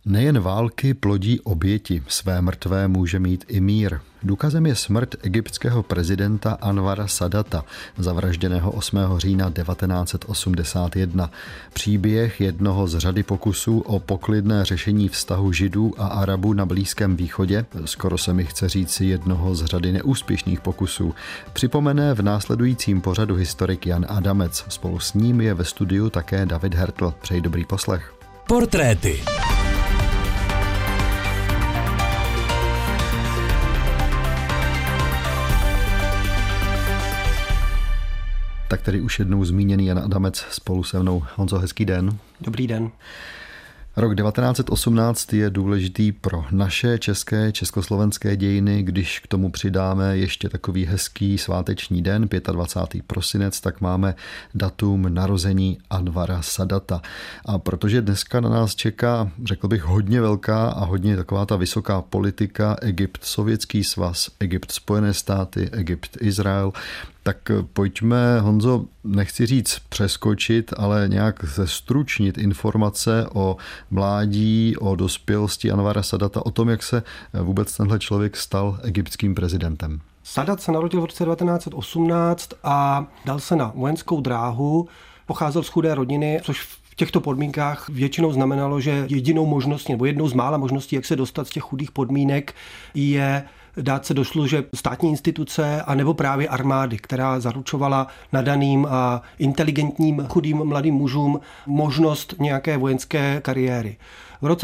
Nejen války plodí oběti, své mrtvé může mít i mír. Důkazem je smrt egyptského prezidenta Anvara Sadata, zavražděného 8. října 1981. Příběh jednoho z řady pokusů o poklidné řešení vztahu Židů a Arabů na Blízkém východě, skoro se mi chce říci jednoho z řady neúspěšných pokusů, připomene v následujícím pořadu historik Jan Adamec. Spolu s ním je ve studiu také David Hertl. Přeji dobrý poslech. Portréty. Tak tady už jednou zmíněný Jan Adamec spolu se mnou. Honzo, hezký den. Dobrý den. Rok 1918 je důležitý pro naše československé dějiny. Když k tomu přidáme ještě takový hezký sváteční den, 25. prosinec, tak máme datum narození Anvara Sadata. A protože dneska na nás čeká, řekl bych, hodně velká a hodně taková ta vysoká politika, Egypt, Sovětský svaz, Egypt, Spojené státy, Egypt, Izrael, tak pojďme, Honzo, nechci říct přeskočit, ale nějak zestručnit informace o mládí, o dospělosti Anvara Sadata, o tom, jak se vůbec tenhle člověk stal egyptským prezidentem. Sadat se narodil v roce 1918 a dal se na vojenskou dráhu. Pocházel z chudé rodiny, což v těchto podmínkách většinou znamenalo, že jedinou možností, nebo jednou z mála možností, jak se dostat z těch chudých podmínek, je dát se do služeb státní instituce anebo právě armády, která zaručovala nadaným a inteligentním chudým mladým mužům možnost nějaké vojenské kariéry. V roce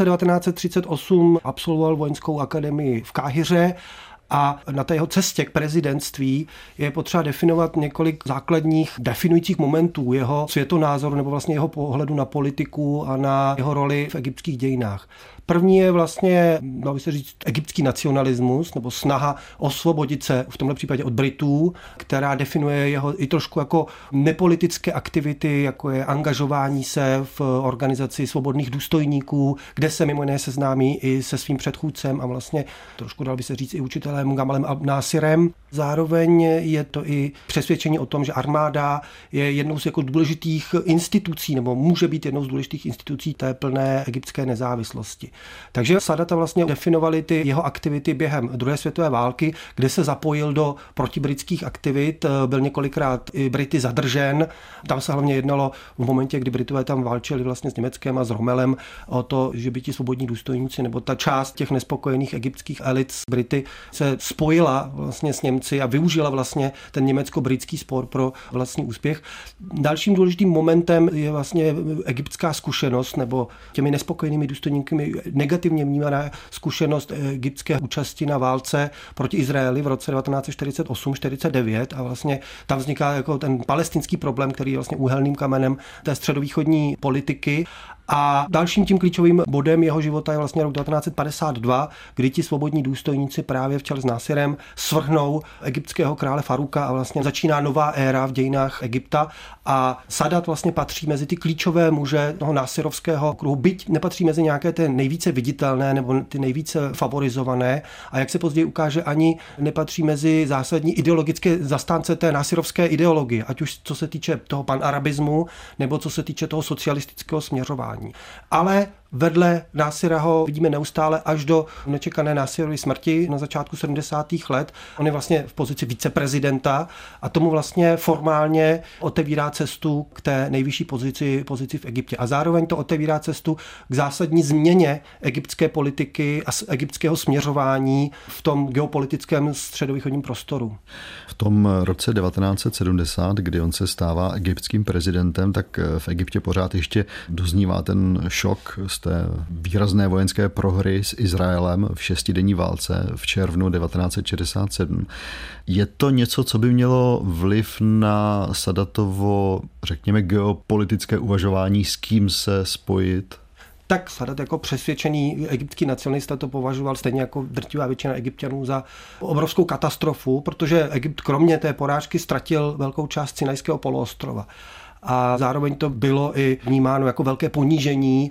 1938 absolvoval vojenskou akademii v Káhiře a na té jeho cestě k prezidentství je potřeba definovat několik základních definujících momentů jeho světonázoru nebo vlastně jeho pohledu na politiku a na jeho roli v egyptských dějinách. První je vlastně, dalo by se říct, egyptský nacionalismus nebo snaha osvobodit se v tomhle případě od Britů, která definuje jeho i trošku jako nepolitické aktivity, jako je angažování se v organizaci svobodných důstojníků, kde se mimo jiné seznámí i se svým předchůdcem a vlastně trošku, dalo by se říct, i učitelem Gamalem Nasirem. Zároveň je to i přesvědčení o tom, že armáda je jednou z jako důležitých institucí nebo může být jednou z důležitých institucí té plné egyptské nezávislosti. Takže Sadata vlastně definovali ty jeho aktivity během druhé světové války, kde se zapojil do protibritských aktivit, byl několikrát i Brity zadržen. Tam se hlavně jednalo v momentě, kdy Britové tam válčili vlastně s Německem a s Rommelem o to, že by ti svobodní důstojníci nebo ta část těch nespokojených egyptských elit s Brity se spojila vlastně s Němci a využila vlastně ten německo-britský spor pro vlastní úspěch. Dalším důležitým momentem je vlastně egyptská zkušenost nebo těmi nespokojenými důstojníky negativně vnímaná zkušenost egyptské účasti na válce proti Izraeli v roce 1948-49 a vlastně tam vzniká jako ten palestinský problém, který je vlastně úhelným kamenem té středovýchodní politiky. A dalším tím klíčovým bodem jeho života je vlastně rok 1952, kdy ti svobodní důstojníci právě v čele s Nasirem svrhnou egyptského krále Faruka a vlastně začíná nová éra v dějinách Egypta a Sadat vlastně patří mezi ty klíčové muže toho nasirovského kruhu, byť nepatří mezi nějaké ty nejvíce viditelné nebo ty nejvíce favorizované a jak se později ukáže, ani nepatří mezi zásadní ideologické zastánce té nasirovské ideologie, ať už co se týče toho panarabismu nebo co se týče toho socialistického směřování. Ale vedle Nasira ho vidíme neustále až do nečekané Nasirovy smrti na začátku 70. let. On je vlastně v pozici viceprezidenta a tomu vlastně formálně otevírá cestu k té nejvyšší pozici v Egyptě. A zároveň to otevírá cestu k zásadní změně egyptské politiky a egyptského směřování v tom geopolitickém středovýchodním prostoru. V tom roce 1970, kdy on se stává egyptským prezidentem, tak v Egyptě pořád ještě doznívá ten šok z té výrazné vojenské prohry s Izraelem v šestidenní válce v červnu 1967. Je to něco, co by mělo vliv na Sadatovo, řekněme, geopolitické uvažování, s kým se spojit? Tak Sadat jako přesvědčený egyptský nacionalista to považoval stejně jako drtivá většina Egypťanů za obrovskou katastrofu, protože Egypt kromě té porážky ztratil velkou část Sinajského poloostrova. a zároveň to bylo i vnímáno jako velké ponížení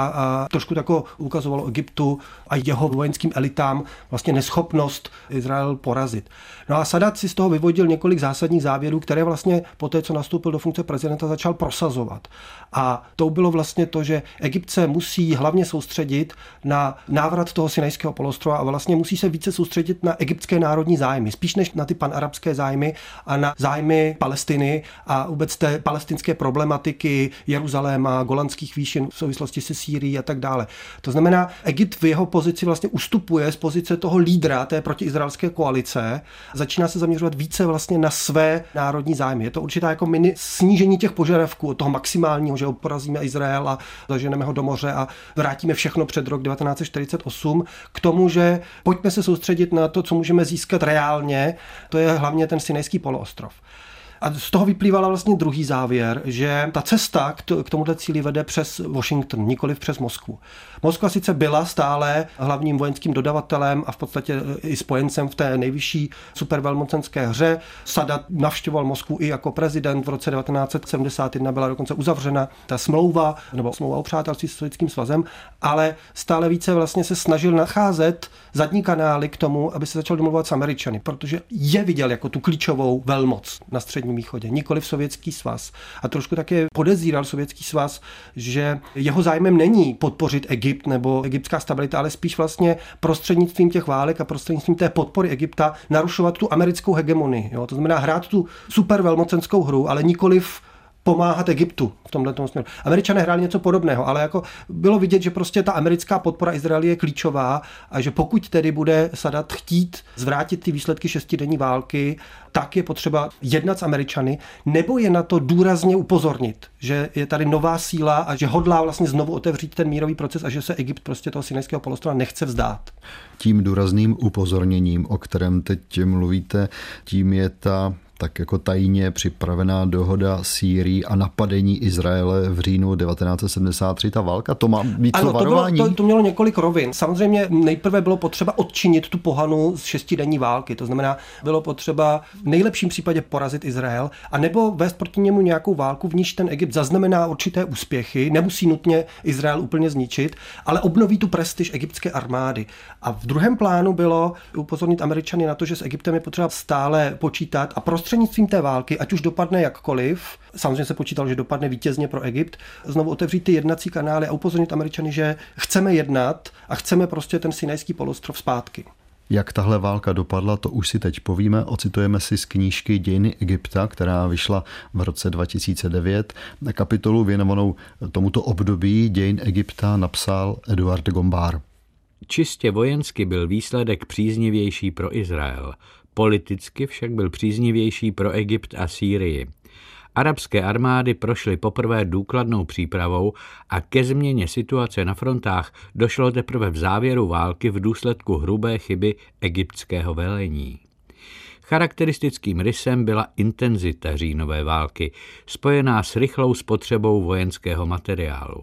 a trošku tako ukazovalo Egyptu a jeho vojenským elitám vlastně neschopnost Izrael porazit. No a Sadat si z toho vyvodil několik zásadních závěrů, které vlastně po té, co nastoupil do funkce prezidenta, začal prosazovat. A to bylo vlastně to, že Egypt se musí hlavně soustředit na návrat toho Sinajského poloostrova a vlastně musí se více soustředit na egyptské národní zájmy, spíš než na ty panarabské zájmy a na zájmy Palestiny a vůbec té palestinské problematiky Jeruzaléma, Golanských výšin v souvislosti se Sýrií a tak dále. To znamená, Egypt v jeho pozici vlastně ustupuje z pozice toho lídra té protiizraelské koalice, začíná se zaměřovat více vlastně na své národní zájmy. Je to určitá jako mini snížení těch požadavků od toho maximálního, že porazíme Izrael a zaženeme ho do moře a vrátíme všechno před rok 1948 k tomu, že pojďme se soustředit na to, co můžeme získat reálně, to je hlavně ten Sinajský poloostrov. A z toho vyplývala vlastně druhý závěr, že ta cesta k tomuto cíli vede přes Washington, nikoliv přes Moskvu. Moskva sice byla stále hlavním vojenským dodavatelem a v podstatě i spojencem v té nejvyšší supervelmocenské hře. Sadat navštěvoval Moskvu i jako prezident. V roce 1971 byla dokonce uzavřena ta smlouva o přátelství s Sovětským svazem, ale stále více vlastně se snažil nacházet zadní kanály k tomu, aby se začal domluvat s Američany, protože je viděl jako tu klíčovou velmoc na Středním východě, nikoliv Sovětský svaz. A trošku také podezíral Sovětský svaz, že jeho zájmem není podpořit Egypt nebo egyptská stabilita, ale spíš vlastně prostřednictvím těch válek a prostřednictvím té podpory Egypta narušovat tu americkou hegemonii. Jo? To znamená hrát tu supervelmocenskou hru, ale nikoliv pomáhat Egyptu v tomto směru. Američané hráli něco podobného, ale jako bylo vidět, že prostě ta americká podpora Izraeli je klíčová a že pokud tedy bude Sadat chtít zvrátit ty výsledky šestidenní války, tak je potřeba jednat s Američany, nebo je na to důrazně upozornit, že je tady nová síla a že hodlá vlastně znovu otevřít ten mírový proces a že se Egypt prostě toho Sinajského poloostrova nechce vzdát. Tím důrazným upozorněním, o kterém teď mluvíte, tím je ta tak jako tajně připravená dohoda Sýrii a napadení Izraele v říjnu 1973. Ta válka, to má být to varování? To mělo několik rovin. Samozřejmě nejprve bylo potřeba odčinit tu pohanu z šestidenní války. To znamená, bylo potřeba v nejlepším případě porazit Izrael a nebo vést proti němu nějakou válku, v níž ten Egypt zaznamená určité úspěchy, nemusí nutně Izrael úplně zničit, ale obnoví tu prestiž egyptské armády. A v druhém plánu bylo upozornit Američany na to, že s Egyptem je potřeba stále počítat a prostřednictvím té války, ať už dopadne jakkoliv, samozřejmě se počítalo, že dopadne vítězně pro Egypt, znovu otevřít ty jednací kanály a upozornit Američany, že chceme jednat a chceme prostě ten Sinajský poloostrov zpátky. Jak tahle válka dopadla, to už si teď povíme. Ocitujeme si z knížky Dějiny Egypta, která vyšla v roce 2009. Kapitolu věnovanou tomuto období dějin Egypta napsal Eduard Gombár. Čistě vojensky byl výsledek příznivější pro Izrael. Politicky však byl příznivější pro Egypt a Sýrii. Arabské armády prošly poprvé důkladnou přípravou a ke změně situace na frontách došlo teprve v závěru války v důsledku hrubé chyby egyptského velení. Charakteristickým rysem byla intenzita říjnové války, spojená s rychlou spotřebou vojenského materiálu.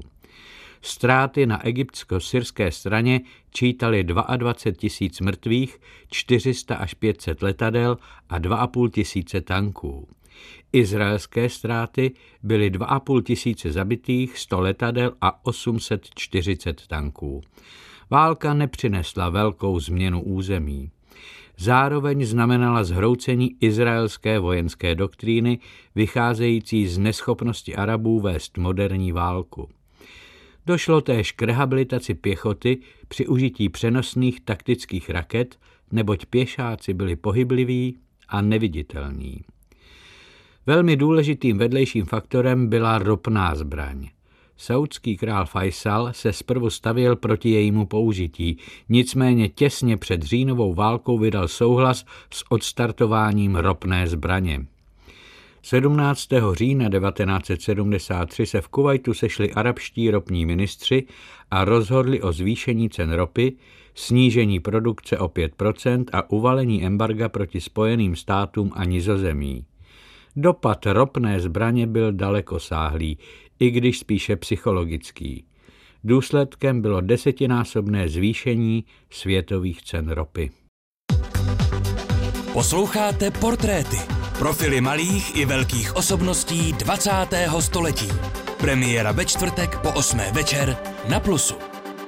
Ztráty na egyptsko-syrské straně čítaly 22 000 mrtvých, 400 až 500 letadel a 2 500 tanků. Izraelské ztráty byly 2 500 zabitých, 100 letadel a 840 tanků. Válka nepřinesla velkou změnu území. Zároveň znamenala zhroucení izraelské vojenské doktríny, vycházející z neschopnosti Arabů vést moderní válku. Došlo též k rehabilitaci pěchoty při užití přenosných taktických raket, neboť pěšáci byli pohybliví a neviditelní. Velmi důležitým vedlejším faktorem byla ropná zbraň. Saúdský král Faisal se zprvu stavěl proti jejímu použití, nicméně těsně před říjnovou válkou vydal souhlas s odstartováním ropné zbraně. 17. října 1973 se v Kuvajtu sešli arabští ropní ministři a rozhodli o zvýšení cen ropy, snížení produkce o 5% a uvalení embarga proti Spojeným státům a Nizozemí. Dopad ropné zbraně byl dalekosáhlý, i když spíše psychologický. Důsledkem bylo 10násobné zvýšení světových cen ropy. Posloucháte Portréty. Profily malých i velkých osobností 20. století. Premiéra ve čtvrtek po 8. večer na Plusu.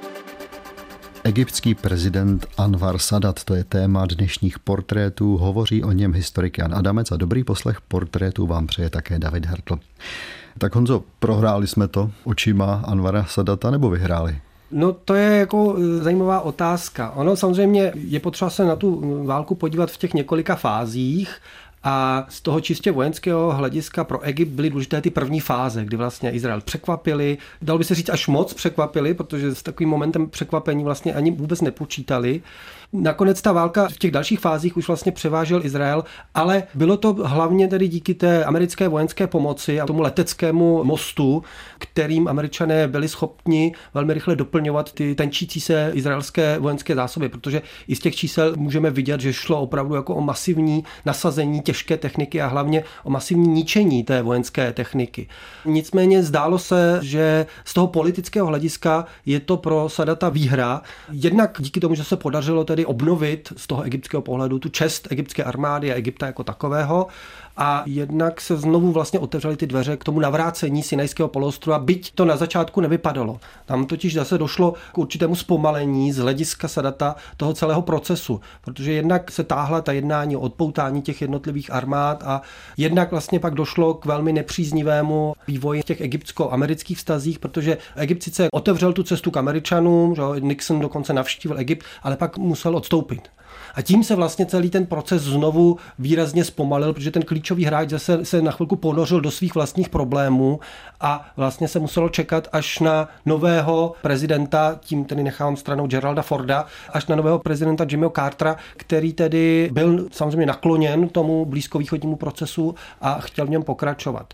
Egyptský prezident Anwar Sadat, to je téma dnešních portrétů, hovoří o něm historik Jan Adamec a dobrý poslech portrétů vám přeje také David Hertl. Tak Honzo, prohráli jsme to očima Anwara Sadata nebo vyhráli? No to je jako zajímavá otázka. Ono samozřejmě je potřeba se na tu válku podívat v těch několika fázích. A z toho čistě vojenského hlediska pro Egypt byly důležité ty první fáze, kdy vlastně Izrael překvapili. Dalo by se říct až moc překvapili, protože s takovým momentem překvapení vlastně ani vůbec nepočítali. Nakonec ta válka v těch dalších fázích už vlastně převážel Izrael, ale bylo to hlavně tedy díky té americké vojenské pomoci a tomu leteckému mostu, kterým Američané byli schopni velmi rychle doplňovat ty tenčící se izraelské vojenské zásoby, protože i z těch čísel můžeme vidět, že šlo opravdu jako o masivní nasazení těžké techniky a hlavně o masivní ničení té vojenské techniky. Nicméně zdálo se, že z toho politického hlediska je to pro Sadata výhra. Jednak díky tomu, že se podařilo tedy obnovit z toho egyptského pohledu tu čest egyptské armády a Egypta jako takového. A jednak se znovu vlastně otevřely ty dveře k tomu navrácení Sinajského poloostrova, byť to na začátku nevypadalo. Tam totiž zase došlo k určitému zpomalení z hlediska Sadata toho celého procesu, protože jednak se táhla ta jednání o odpoutání těch jednotlivých armád a jednak vlastně pak došlo k velmi nepříznivému vývoji v těch egyptsko-amerických vztazích, protože Egypt sice otevřel tu cestu k Američanům, že Nixon dokonce navštívil Egypt, ale pak musel odstoupit. A tím se vlastně celý ten proces znovu výrazně zpomalil, protože ten klíčový hráč zase se na chvilku ponořil do svých vlastních problémů a vlastně se muselo čekat až na nového prezidenta, tím tedy nechávám stranou Geralda Forda, až na nového prezidenta Jimmyho Cartera, který tedy byl samozřejmě nakloněn tomu blízkovýchodnímu procesu a chtěl v něm pokračovat.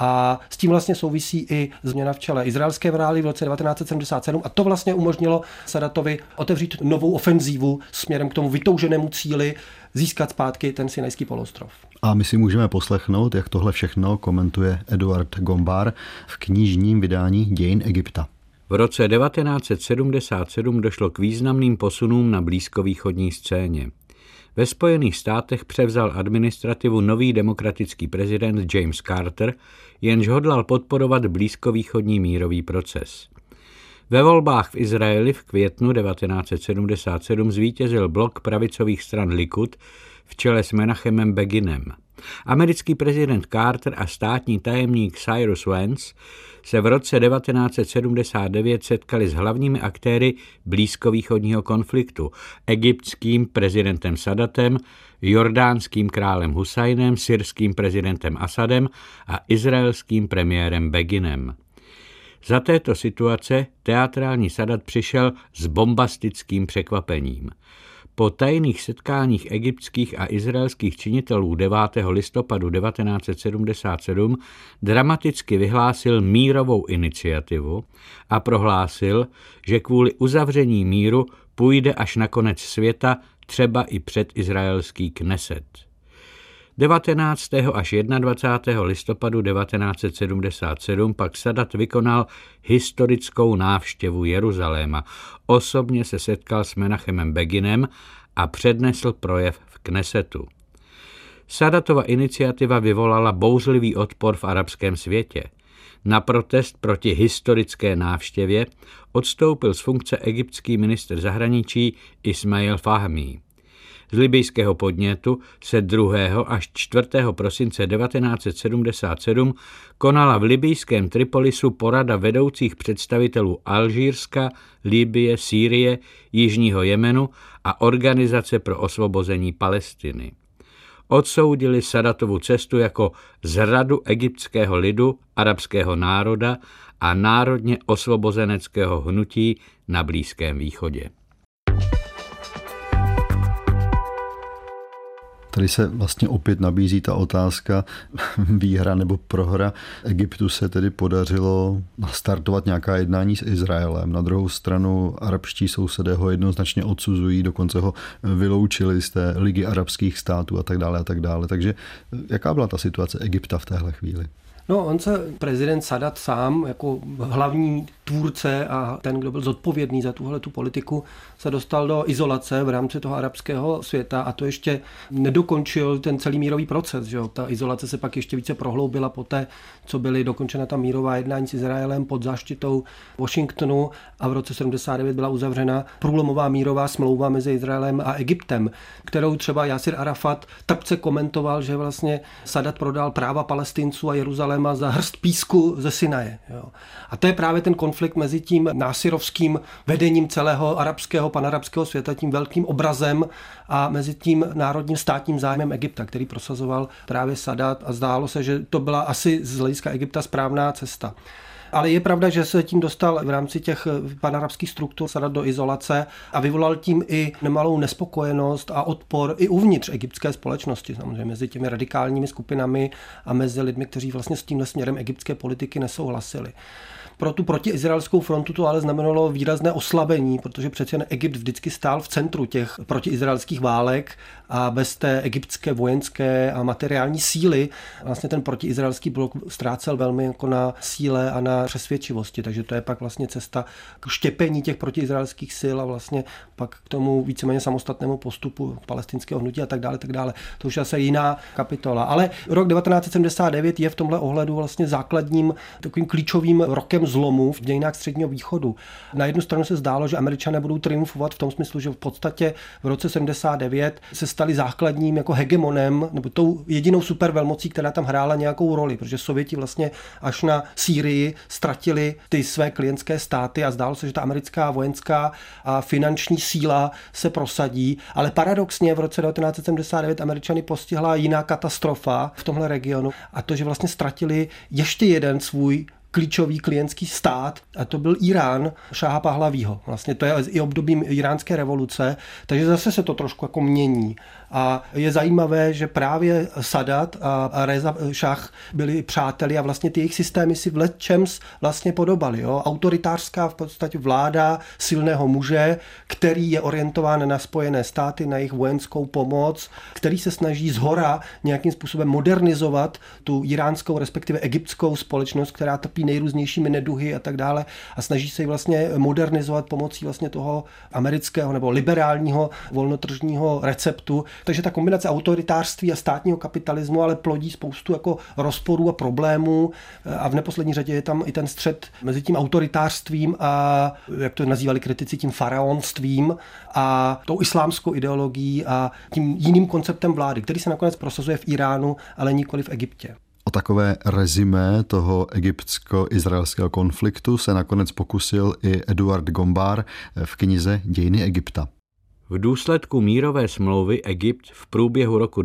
A s tím vlastně souvisí i změna v čele izraelské vlády v roce 1977 a to vlastně umožnilo Sadatovi otevřít novou ofenzívu směrem k tomu vytouženému cíli získat zpátky ten Sinajský poloostrov. A my si můžeme poslechnout, jak tohle všechno komentuje Eduard Gombár v knižním vydání Dějin Egypta. V roce 1977 došlo k významným posunům na blízkovýchodní scéně. Ve Spojených státech převzal administrativu nový demokratický prezident James Carter, jenž hodlal podporovat blízkovýchodní mírový proces. Ve volbách v Izraeli v květnu 1977 zvítězil blok pravicových stran Likud v čele s Menachemem Beginem. Americký prezident Carter a státní tajemník Cyrus Vance se v roce 1979 setkali s hlavními aktéry blízkovýchodního konfliktu, egyptským prezidentem Sadatem, jordánským králem Husajnem, syrským prezidentem Asadem a izraelským premiérem Beginem. Za této situace teatrální Sadat přišel s bombastickým překvapením. Po tajných setkáních egyptských a izraelských činitelů 9. listopadu 1977 dramaticky vyhlásil mírovou iniciativu a prohlásil, že kvůli uzavření míru půjde až na konec světa, třeba i před izraelský Kneset. 19. až 21. listopadu 1977 pak Sadat vykonal historickou návštěvu Jeruzaléma. Osobně se setkal s Menachemem Beginem a přednesl projev v Knesetu. Sadatova iniciativa vyvolala bouřlivý odpor v arabském světě. Na protest proti historické návštěvě odstoupil z funkce egyptský ministr zahraničí Ismail Fahmí. Z libyjského podnětu se 2. až 4. prosince 1977 konala v libyjském Tripolisu porada vedoucích představitelů Alžírska, Libye, Sýrie, Jižního Jemenu a Organizace pro osvobození Palestiny. Odsoudili Sadatovu cestu jako zradu egyptského lidu, arabského národa a národně osvobozeneckého hnutí na Blízkém východě. Tady se vlastně opět nabízí ta otázka výhra nebo prohra. Egyptu se tedy podařilo nastartovat nějaká jednání s Izraelem. Na druhou stranu arabští sousedé ho jednoznačně odsuzují, dokonce ho vyloučili z té ligy arabských států a tak dále a tak dále. Takže jaká byla ta situace Egypta v téhle chvíli? No, on se prezident Sadat sám jako hlavní tvůrce a ten, kdo byl zodpovědný za tu politiku, se dostal do izolace v rámci toho arabského světa a to ještě nedokončil ten celý mírový proces. Že? Ta izolace se pak ještě více prohloubila poté, co byly dokončena ta mírová jednání s Izraelem pod záštitou Washingtonu a v roce 79 byla uzavřena průlomová mírová smlouva mezi Izraelem a Egyptem, kterou třeba Jasir Arafat trpce komentoval, že vlastně Sadat prodal práva Palestinců a Jeruzaléma za hrst písku ze Sinaje. Jo. A to je právě ten konflikt mezi tím násirovským vedením celého arabského, panarabského světa, tím velkým obrazem a mezi tím národním státním zájmem Egypta, který prosazoval právě Sadat a zdálo se, že to byla asi z hlediska Egypta správná cesta. Ale je pravda, že se tím dostal v rámci těch panarabských struktur Sadat do izolace a vyvolal tím i nemalou nespokojenost a odpor i uvnitř egyptské společnosti, samozřejmě mezi těmi radikálními skupinami a mezi lidmi, kteří vlastně s tímhle směrem egyptské politiky nesouhlasili. Pro tu protiizraelskou frontu to ale znamenalo výrazné oslabení, protože přece jen Egypt vždycky stál v centru těch protiizraelských válek a bez té egyptské vojenské a materiální síly vlastně ten protiizraelský blok ztrácel velmi jako na síle a na přesvědčivosti. Takže to je pak vlastně cesta k štěpení těch protiizraelských sil a vlastně pak k tomu víceméně samostatnému postupu palestinského hnutí a tak dále, tak dále. To už je asi jiná kapitola. Ale rok 1979 je v tomhle ohledu vlastně základním takovým klíčovým rokem zlomu v dějinách Středního východu. Na jednu stranu se zdálo, že Američané budou triumfovat v tom smyslu, že v podstatě v roce 79 se stali základním jako hegemonem nebo tou jedinou supervelmocí, která tam hrála nějakou roli, protože Sověti vlastně až na Sýrii ztratili ty své klientské státy a zdálo se, že ta americká vojenská a finanční síla se prosadí, ale paradoxně v roce 1979 Američany postihla jiná katastrofa v tomhle regionu a to, že vlastně ztratili ještě jeden svůj klíčový klientský stát a to byl Irán Šáha Pahlavího. Vlastně to je i obdobím iránské revoluce, takže zase se to trošku jako mění. A je zajímavé, že právě Sadat a Reza Šach byli přáteli a vlastně ty jejich systémy si v lecčems vlastně podobaly. Jo? Autoritářská v podstatě vláda silného muže, který je orientován na Spojené státy, na jejich vojenskou pomoc, který se snaží zhora nějakým způsobem modernizovat tu iránskou, respektive egyptskou společnost, která trpí nejrůznějšími neduhy a tak dále a snaží se ji vlastně modernizovat pomocí vlastně toho amerického nebo liberálního volnotržního receptu. Takže ta kombinace autoritářství a státního kapitalismu ale plodí spoustu jako rozporů a problémů a v neposlední řadě je tam i ten střet mezi tím autoritářstvím a, jak to nazývali kritici, tím faraonstvím a tou islámskou ideologií a tím jiným konceptem vlády, který se nakonec prosazuje v Iránu, ale nikoli v Egyptě. O takové rezimé toho egyptsko-izraelského konfliktu se nakonec pokusil i Eduard Gombár v knize Dějiny Egypta. V důsledku mírové smlouvy Egypt v průběhu roku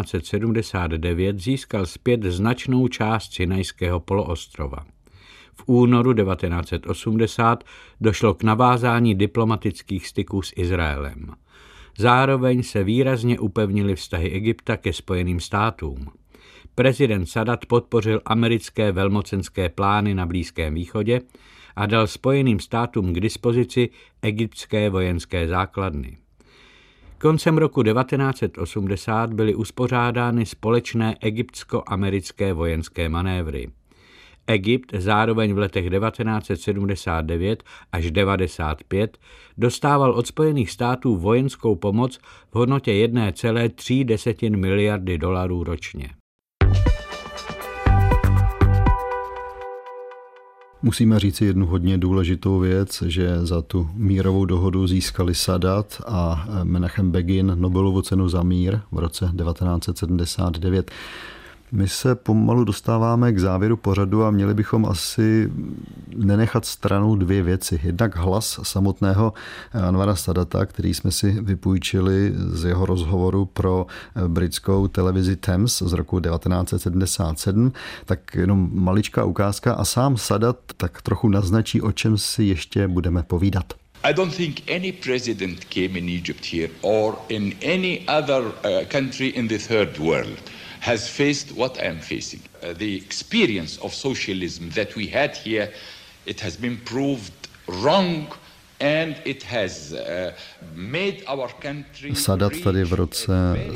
1979 získal zpět značnou část Sinajského poloostrova. V únoru 1980 došlo k navázání diplomatických styků s Izraelem. Zároveň se výrazně upevnily vztahy Egypta ke Spojeným státům. Prezident Sadat podpořil americké velmocenské plány na Blízkém východě a dal Spojeným státům k dispozici egyptské vojenské základny. Koncem roku 1980 byly uspořádány společné egyptsko-americké vojenské manévry. Egypt zároveň v letech 1979 až 1995 dostával od Spojených států vojenskou pomoc v hodnotě 1,3 miliardy dolarů ročně. Musíme říci jednu hodně důležitou věc, že za tu mírovou dohodu získali Sadat a Menachem Begin Nobelovu cenu za mír v roce 1979. My se pomalu dostáváme k závěru pořadu a měli bychom asi nenechat stranou dvě věci. Jednak hlas samotného Anwara Sadata, který jsme si vypůjčili z jeho rozhovoru pro britskou televizi Thames z roku 1977, tak jenom maličká ukázka a sám Sadat tak trochu naznačí, o čem si ještě budeme povídat. I don't think any president came in Egypt here or in any other country in the third world has faced what I am facing. The experience of socialism that we had here, it has been proved wrong Sadat tady v roce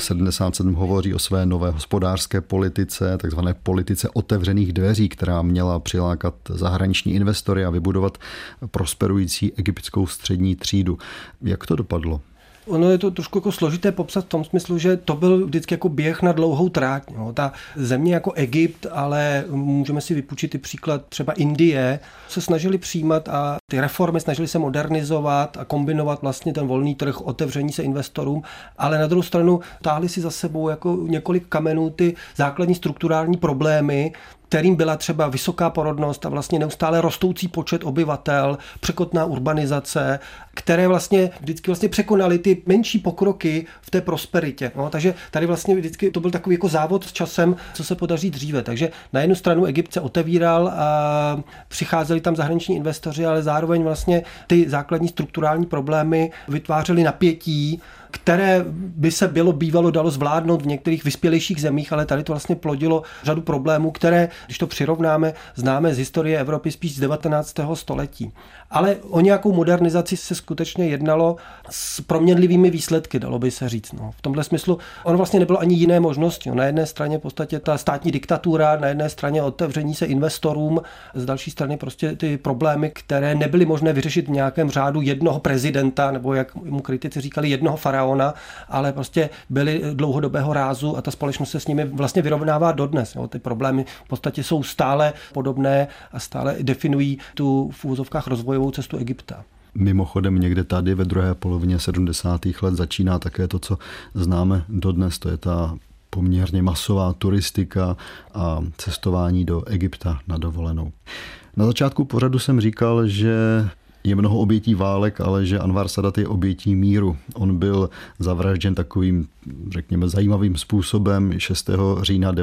77 hovoří o své nové hospodářské politice, takzvané politice otevřených dveří, která měla přilákat zahraniční investory a vybudovat prosperující egyptskou střední třídu. Jak to dopadlo? Ono je to trošku jako složité popsat v tom smyslu, že to byl vždycky jako běh na dlouhou tráť. No. Ta země jako Egypt, ale můžeme si vypůjčit i příklad třeba Indie, se snažili přijímat a ty reformy snažili se modernizovat a kombinovat vlastně ten volný trh, otevření se investorům, ale na druhou stranu táhli si za sebou jako několik kamenů ty základní strukturální problémy, kterým byla třeba vysoká porodnost a vlastně neustále rostoucí počet obyvatel, překotná urbanizace, které vlastně vždycky překonaly ty menší pokroky v té prosperitě. No, takže tady vlastně vždycky to byl takový jako závod s časem, co se podaří dříve. Takže na jednu stranu Egypt se otevíral a přicházeli tam zahraniční investoři, ale zároveň vlastně ty základní strukturální problémy vytvářely napětí, které by se bývalo dalo zvládnout v některých vyspělejších zemích, ale tady to vlastně plodilo řadu problémů, které, když to přirovnáme, známe z historie Evropy spíš z 19. století. Ale o nějakou modernizaci se skutečně jednalo s proměnlivými výsledky, dalo by se říct. No. V tomhle smyslu ono vlastně nebylo ani jiné možnosti. Na jedné straně v podstatě ta státní diktatura, na jedné straně otevření se investorům, z další strany prostě ty problémy, které nebyly možné vyřešit v nějakém řádu jednoho prezidenta, nebo jak mu kritici říkali, jednoho faraona, ale prostě byly dlouhodobého rázu a ta společnost se s nimi vlastně vyrovnává dodnes. Jo. Ty problémy v podstatě jsou stále podobné a stále definují tu v úvozovkách rozvojovou cestu Egypta. Mimochodem někde tady ve druhé polovině 70. let začíná také to, co známe dodnes, to je ta poměrně masová turistika a cestování do Egypta na dovolenou. Na začátku pořadu jsem říkal, že je mnoho obětí válek, ale že Anwar Sadat je obětí míru. On byl zavražděn takovým, řekněme, zajímavým způsobem 6. října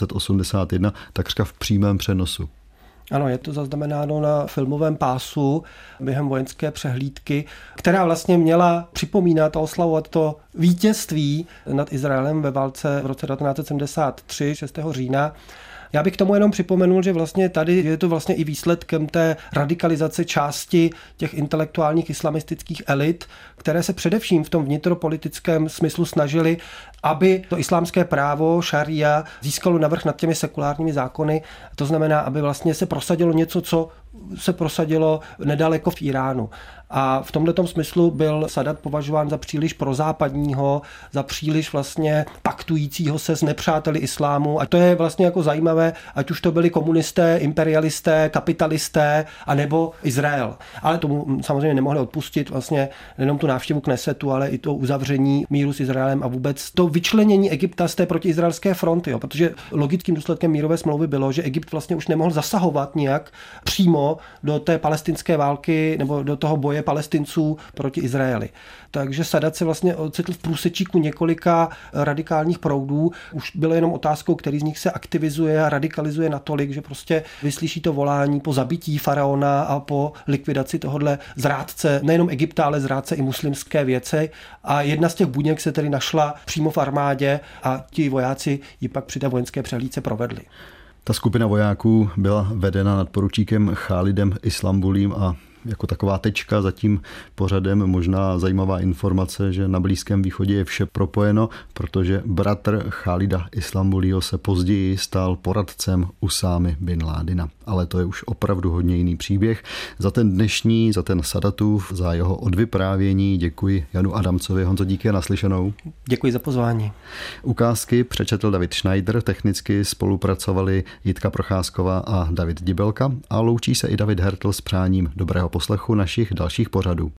1981, takřka v přímém přenosu. Ano, je to zaznamenáno na filmovém pásu během vojenské přehlídky, která vlastně měla připomínat a oslavovat to vítězství nad Izraelem ve válce v roce 1973, 6. října. Já bych k tomu jenom připomenul, že vlastně tady je to vlastně i výsledkem té radikalizace části těch intelektuálních islamistických elit, které se především v tom vnitropolitickém smyslu snažili, aby to islámské právo, šaria, získalo navrch nad těmi sekulárními zákony. To znamená, aby vlastně se prosadilo něco, co se prosadilo nedaleko v Iránu. A v tomhletom smyslu byl Sadat považován za příliš prozápadního, za příliš vlastně paktujícího se s nepřáteli islámu. A to je vlastně jako zajímavé, ať už to byli komunisté, imperialisté, kapitalisté, anebo Izrael. Ale tomu samozřejmě nemohli odpustit vlastně nejenom tu návštěvu Knesetu, ale i to uzavření míru s Izraelem a vůbec to vyčlenění Egypta z té protiizraelské fronty. Jo. Protože logickým důsledkem mírové smlouvy bylo, že Egypt vlastně už nemohl zasahovat nijak přímo do té palestinské války nebo do toho boje Palestinců proti Izraeli. Takže Sadat se vlastně ocitl v průsečíku několika radikálních proudů. Už bylo jenom otázkou, který z nich se aktivizuje a radikalizuje natolik, že prostě vyslyší to volání po zabití faraona a po likvidaci tohodle zrádce, nejenom Egypta, ale zrádce i muslimské věci. A jedna z těch buněk se tedy našla přímo v armádě a ti vojáci ji pak při té vojenské přehlídce provedli. Ta skupina vojáků byla vedena nadporučíkem Chálidem Islambulím a jako taková tečka za tím pořadem možná zajímavá informace, že na Blízkém východě je vše propojeno, protože bratr Chálida Islambulího se později stal poradcem Usámy bin Ládina. Ale to je už opravdu hodně jiný příběh. Za ten dnešní, za ten Sadatův, za jeho odvyprávění děkuji Janu Adamcovi. Honzo, díky a naslyšenou. Děkuji za pozvání. Ukázky přečetl David Schneider, technicky spolupracovali Jitka Procházková a David Dibelka a loučí se i David Hertl s přáním dobrého poslechu našich dalších pořadů.